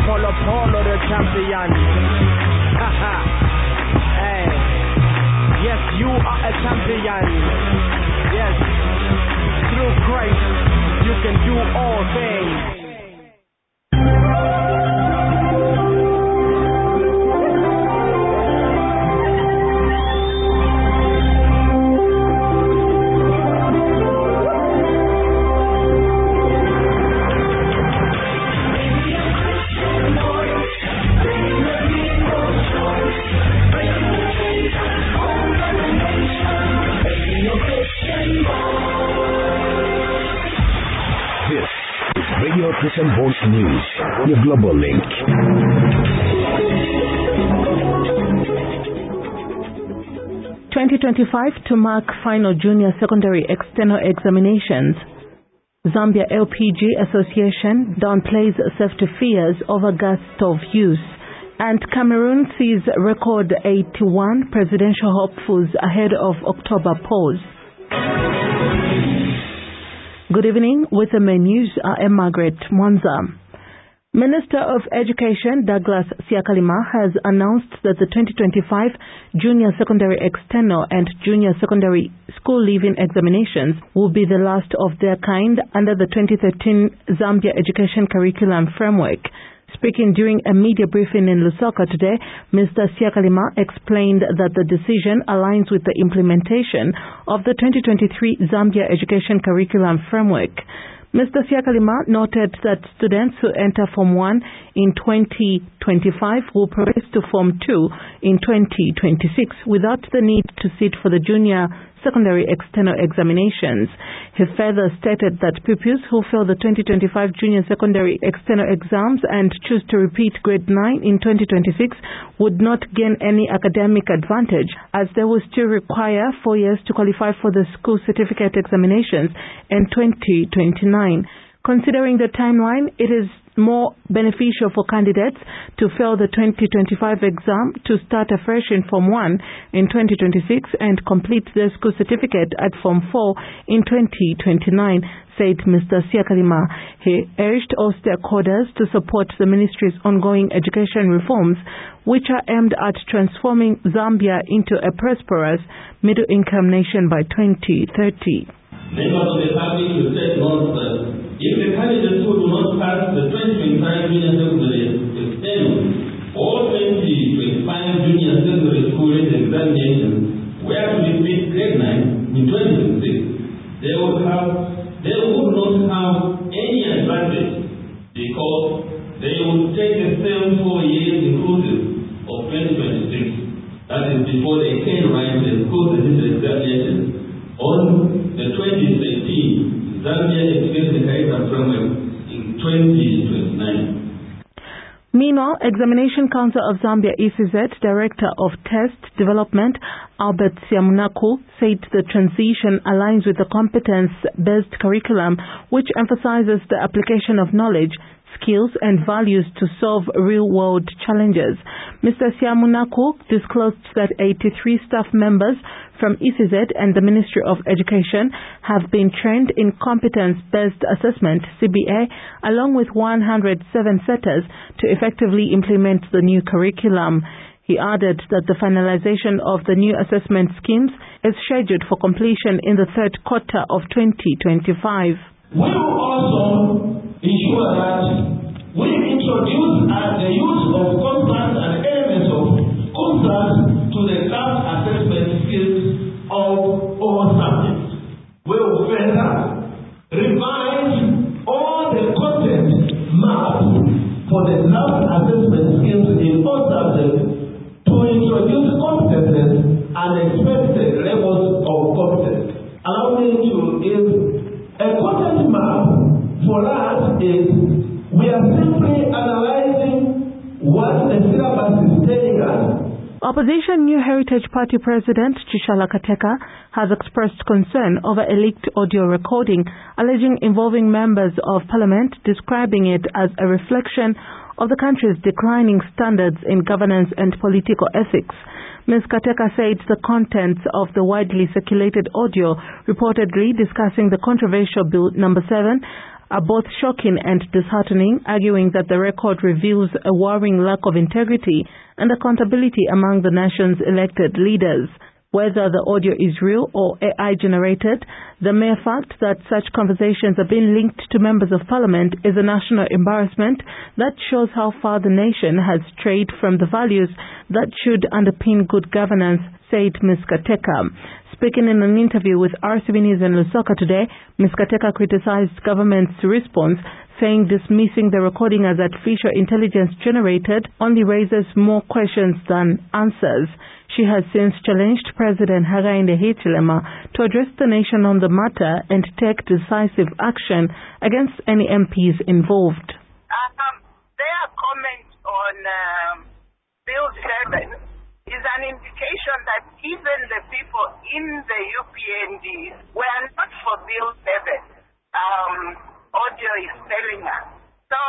Polo Polo the champion. Hey. Yes, you are a champion. Yes. Through Christ, you can do all things. Radio Christian Voice News, your global link. 2025 to mark final junior secondary external examinations. Zambia LPG Association downplays safety fears over gas stove use. And Cameroon sees record 81 presidential hopefuls ahead of October polls. Good evening. With the main news, I am Margaret Mwanza. Minister of Education Douglas Siakalima has announced that the 2025 Junior Secondary External and Junior Secondary School Leaving Examinations will be the last of their kind under the 2013 Zambia Education Curriculum Framework. Speaking during a media briefing in Lusaka today, Mr. Siakalima explained that the decision aligns with the implementation of the 2023 Zambia Education Curriculum Framework. Mr. Siakalima noted that students who enter Form 1 in 2025 will progress to Form 2 in 2026 without the need to sit for the Junior Secondary External Examinations. He further stated that pupils who fail the 2025 Junior Secondary External Exams and choose to repeat Grade 9 in 2026 would not gain any academic advantage, as they will still require 4 years to qualify for the school certificate examinations in 2029. Considering the timeline, it is more beneficial for candidates to fail the 2025 exam to start afresh in Form 1 in 2026 and complete their school certificate at Form 4 in 2029, said Mr. Siakalima. He urged all stakeholders to support the ministry's ongoing education reforms, which are aimed at transforming Zambia into a prosperous middle-income nation by 2030. Members of the public will take note that if the candidates who do not pass the 2025 Junior Secondary External or 2025 Junior Secondary School Examinations were to repeat Grade 9 in 2026, they would not have any advantage because they would take the same 4 years inclusive of 2026. That is before they can write the school certificate examinations on the 2013 Zambia Education Curriculum Framework in 2029. Meanwhile, Examination Council of Zambia ECZ Director of Test Development Albert Siamunaku said the transition aligns with the competence-based curriculum, which emphasizes the application of knowledge, skills and values to solve real-world challenges. Mr. Siamunaku disclosed that 83 staff members from ECZ and the Ministry of Education have been trained in competence-based assessment, CBA, along with 107 setters to effectively implement the new curriculum. He added that the finalization of the new assessment schemes is scheduled for completion in the third quarter of 2025. We will also ensure that we introduce the use of contracts and elements of contracts to the class assessment skills of all subjects. We will further revise all the content maps for the lab assessment skills in all subjects to introduce competences and expected levels of competence. Allow me to give a content map for us is we are simply analyzing what the syllabus is telling us. Opposition New Heritage Party President Chishala Kateka has expressed concern over a leaked audio recording alleging involving members of parliament, describing it as a reflection of the country's declining standards in governance and political ethics. Ms. Kateka said the contents of the widely circulated audio reportedly discussing the controversial Bill No. 7 are both shocking and disheartening, arguing that the record reveals a worrying lack of integrity and accountability among the nation's elected leaders. Whether the audio is real or AI generated, the mere fact that such conversations are being linked to members of parliament is a national embarrassment that shows how far the nation has strayed from the values that should underpin good governance, said Ms. Kateka. Speaking in an interview with RCB News in Lusaka today, Ms. Kateka criticized government's response, saying dismissing the recording as artificial intelligence generated only raises more questions than answers. She has since challenged President Hakainde Hichilema to address the nation on the matter and take decisive action against any MPs involved. Their comment on Bill 7 is an indication that even the people in the UPND were not for Bill 7. Audio is telling us. So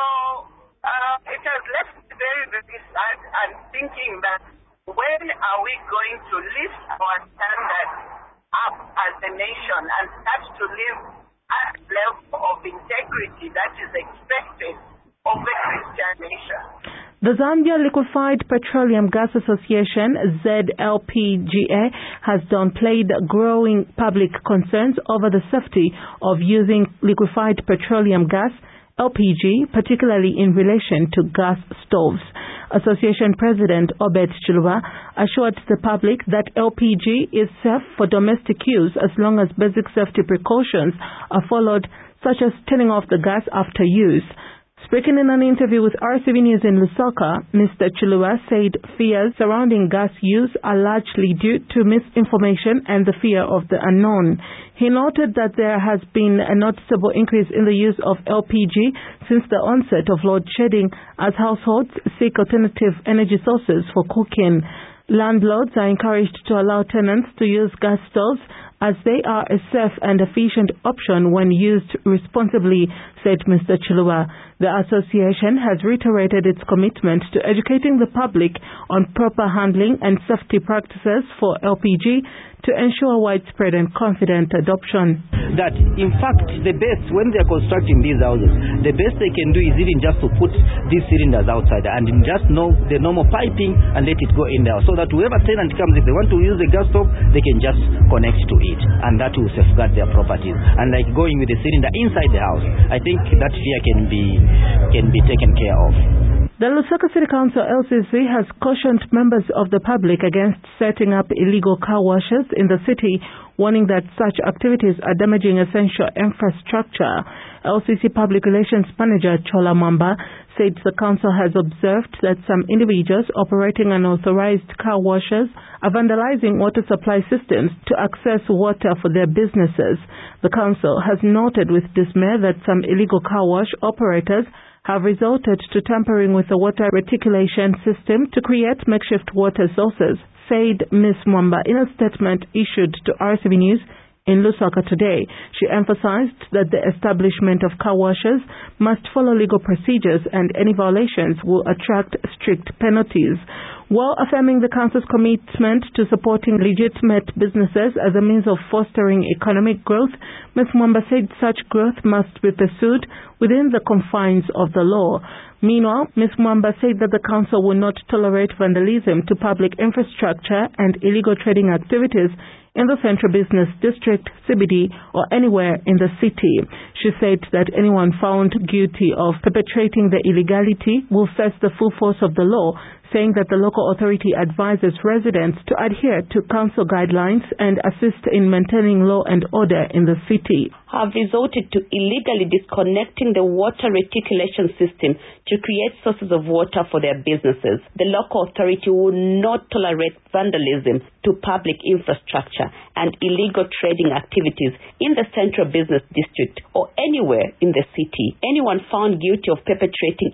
it has left me very, very sad and thinking that when are we going to lift our standards up as a nation and start to live at a level of integrity that is expected of a Christian nation? The Zambia Liquefied Petroleum Gas Association, ZLPGA, has downplayed growing public concerns over the safety of using liquefied petroleum gas, LPG, particularly in relation to gas stoves. Association President Obed Chiluba assured the public that LPG is safe for domestic use as long as basic safety precautions are followed, such as turning off the gas after use. Speaking in an interview with RCB News in Lusaka, Mr. Chiluba said fears surrounding gas use are largely due to misinformation and the fear of the unknown. He noted that there has been a noticeable increase in the use of LPG since the onset of load shedding as households seek alternative energy sources for cooking. Landlords are encouraged to allow tenants to use gas stoves as they are a safe and efficient option when used responsibly, said Mr. Chiluba. The association has reiterated its commitment to educating the public on proper handling and safety practices for LPG to ensure widespread and confident adoption. That in fact the best, when they are constructing these houses, the best they can do is even just to put these cylinders outside and just know the normal piping and let it go in there, so that whoever tenant comes, if they want to use the gas stove, they can just connect to it, and that will safeguard their properties. And like going with the cylinder inside the house, I think that fear can be taken care of. The Lusaka City Council LCC has cautioned members of the public against setting up illegal car washes in the city, warning that such activities are damaging essential infrastructure. LCC Public Relations Manager Chola Mamba said the council has observed that some individuals operating unauthorized car washers are vandalizing water supply systems to access water for their businesses. The council has noted with dismay that some illegal car wash operators have resorted to tampering with the water reticulation system to create makeshift water sources, said Ms. Mwamba in a statement issued to RCB News in Lusaka today. She emphasized that the establishment of car washers must follow legal procedures and any violations will attract strict penalties. While affirming the Council's commitment to supporting legitimate businesses as a means of fostering economic growth, Ms. Mwamba said such growth must be pursued within the confines of the law. Meanwhile, Ms. Mwamba said that the Council will not tolerate vandalism to public infrastructure and illegal trading activities in the Central Business District, CBD, or anywhere in the city. She said that anyone found guilty of perpetrating the illegality will face the full force of the law, saying that the local authority advises residents to adhere to council guidelines and assist in maintaining law and order in the city. Have resorted to illegally disconnecting the water reticulation system to create sources of water for their businesses. The local authority will not tolerate vandalism to public infrastructure and illegal trading activities in the Central Business District or anywhere in the city. Anyone found guilty of perpetrating